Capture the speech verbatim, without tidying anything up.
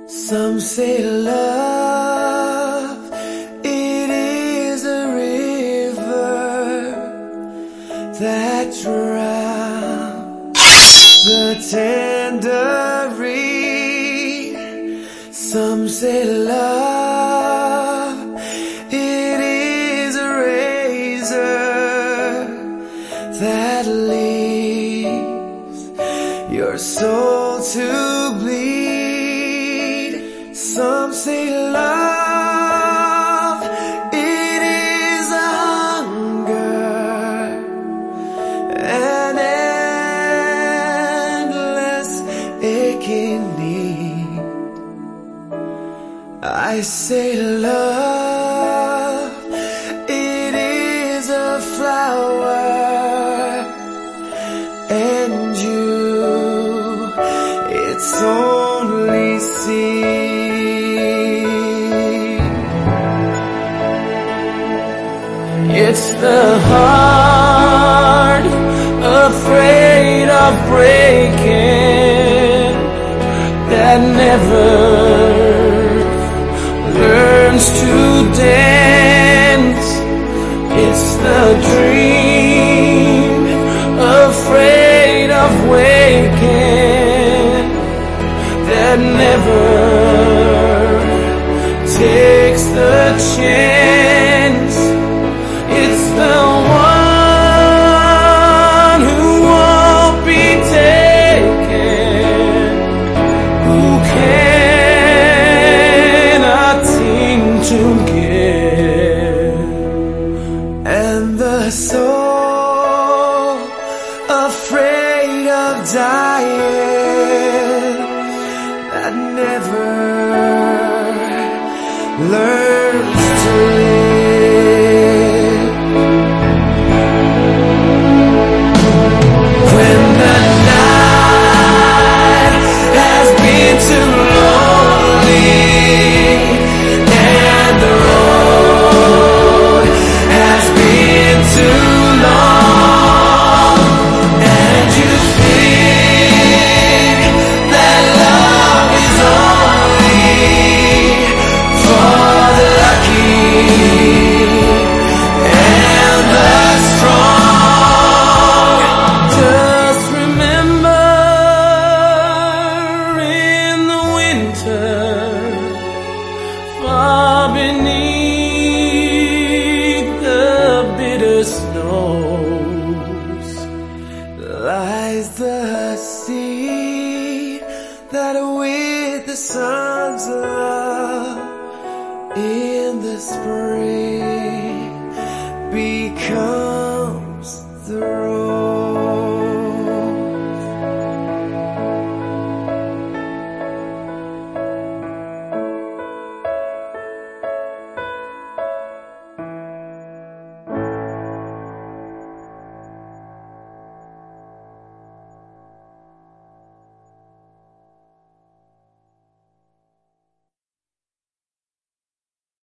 Some say love, it is a river that drowns the tender reed. Some say love, it is a razor that leaves your soul to bleed. Some say love, it is a hunger, an endless aching need. I say love, it is a flower, and you, it's only seed. It's the heart afraid of breaking that never learns to dance. It's the dream afraid of waking that never takes the chance. It's the one who won't be taken, who cannot seem to give. And the soul afraid of dying that never learns to live. Far beneath the bitter snows lies the seed that with the sun's love in the spring becomes the rose.